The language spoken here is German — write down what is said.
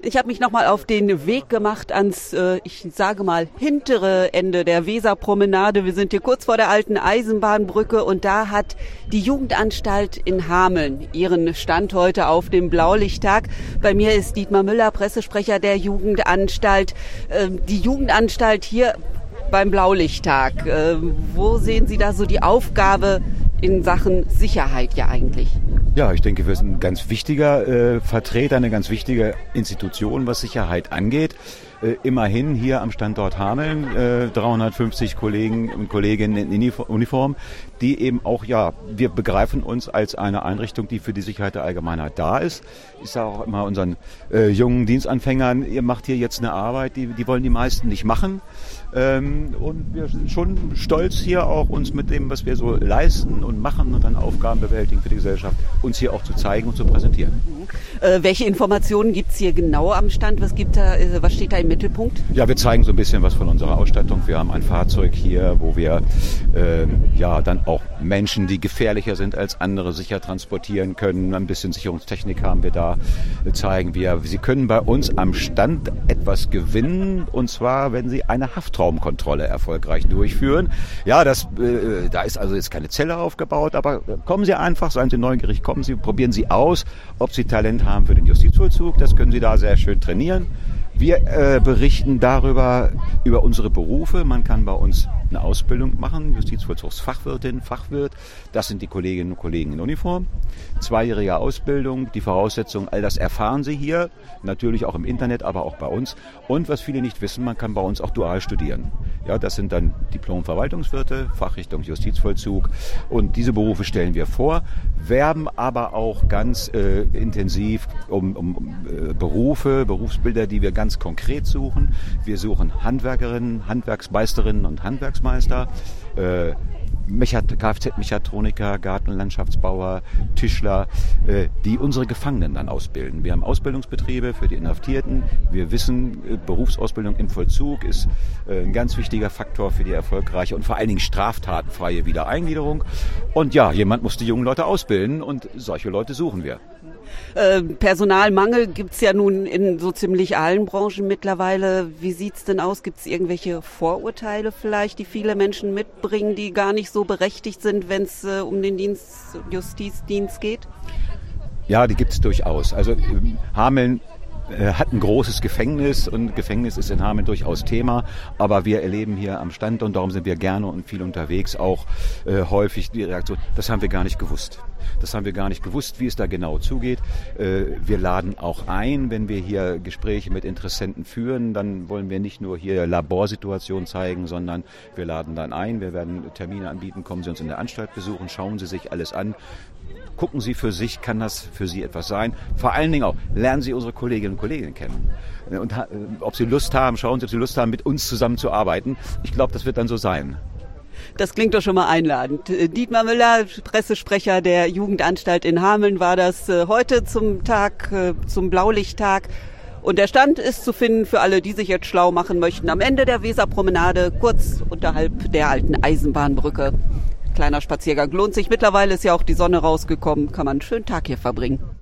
Ich habe mich nochmal auf den Weg gemacht ans, ich sage mal, hintere Ende der Weserpromenade. Wir sind hier kurz vor der alten Eisenbahnbrücke und da hat die Jugendanstalt in Hameln ihren Stand heute auf dem Blaulichttag. Bei mir ist Dietmar Müller, Pressesprecher der Jugendanstalt. Die Jugendanstalt hier beim Blaulichttag. Wo sehen Sie da so die Aufgabe in Sachen Sicherheit ja eigentlich? Ja, ich denke, wir sind ein ganz wichtiger Vertreter, eine ganz wichtige Institution, was Sicherheit angeht. Immerhin hier am Standort Hameln 350 Kollegen und Kolleginnen in Uniform, die eben auch, ja, wir begreifen uns als eine Einrichtung, die für die Sicherheit der Allgemeinheit da ist. Ich sage auch immer unseren jungen Dienstanfängern, ihr macht hier jetzt eine Arbeit, die wollen die meisten nicht machen. Und wir sind schon stolz hier auch, uns mit dem, was wir so leisten und machen und dann Aufgaben bewältigen für die Gesellschaft, uns hier auch zu zeigen und zu präsentieren. Welche Informationen gibt's hier genau am Stand? Was steht da im Mittelpunkt? Ja, wir zeigen so ein bisschen was von unserer Ausstattung. Wir haben ein Fahrzeug hier, wo wir dann auch Menschen, die gefährlicher sind als andere, sicher transportieren können. Ein bisschen Sicherungstechnik haben wir da. Zeigen wir. Sie können bei uns am Stand etwas gewinnen, und zwar, wenn Sie eine Haftraumkontrolle erfolgreich durchführen. Ja, da ist also jetzt keine Zelle aufgebaut, aber kommen Sie einfach, seien Sie neugierig, kommen Sie, probieren Sie aus, ob Sie Talent haben für den Justizvollzug. Das können Sie da sehr schön trainieren. Wir berichten über unsere Berufe. Man kann bei uns eine Ausbildung machen, Justizvollzugsfachwirtin, Fachwirt. Das sind die Kolleginnen und Kollegen in Uniform. 2-jährige Ausbildung, die Voraussetzungen, all das erfahren Sie hier. Natürlich auch im Internet, aber auch bei uns. Und was viele nicht wissen, man kann bei uns auch dual studieren. Ja, das sind dann Diplom-Verwaltungswirte, Fachrichtung Justizvollzug. Und diese Berufe stellen wir vor, werben aber auch ganz intensiv um Berufsbilder, die wir ganz konkret suchen. Wir suchen Handwerkerinnen, Handwerksmeisterinnen und Handwerksmeister, Kfz-Mechatroniker, Gartenlandschaftsbauer, Tischler, die unsere Gefangenen dann ausbilden. Wir haben Ausbildungsbetriebe für die Inhaftierten. Wir wissen, Berufsausbildung im Vollzug ist ein ganz wichtiger Faktor für die erfolgreiche und vor allen Dingen straftatenfreie Wiedereingliederung. Und ja, jemand muss die jungen Leute ausbilden und solche Leute suchen wir. Personalmangel gibt's ja nun in so ziemlich allen Branchen mittlerweile. Wie sieht's denn aus? Gibt's irgendwelche Vorurteile vielleicht, die viele Menschen mitbringen, die gar nicht so berechtigt sind, wenn es um den Justizdienst geht? Ja, die gibt's durchaus. Also Hameln hat ein großes Gefängnis und Gefängnis ist in Hameln durchaus Thema, aber wir erleben hier am Stand und darum sind wir gerne und viel unterwegs auch häufig die Reaktion, das haben wir gar nicht gewusst. Das haben wir gar nicht gewusst, wie es da genau zugeht. Wir laden auch ein, wenn wir hier Gespräche mit Interessenten führen, dann wollen wir nicht nur hier Laborsituationen zeigen, sondern wir laden dann ein, wir werden Termine anbieten, kommen Sie uns in der Anstalt besuchen, schauen Sie sich alles an. Gucken Sie für sich, kann das für Sie etwas sein? Vor allen Dingen auch, lernen Sie unsere Kolleginnen und Kollegen kennen. Und ob Sie Lust haben, schauen Sie, ob Sie Lust haben, mit uns zusammenzuarbeiten. Ich glaube, das wird dann so sein. Das klingt doch schon mal einladend. Dietmar Müller, Pressesprecher der Jugendanstalt in Hameln, war das heute zum Blaulichttag. Und der Stand ist zu finden für alle, die sich jetzt schlau machen möchten, am Ende der Weserpromenade, kurz unterhalb der alten Eisenbahnbrücke. Kleiner Spaziergang lohnt sich. Mittlerweile ist ja auch die Sonne rausgekommen. Kann man einen schönen Tag hier verbringen.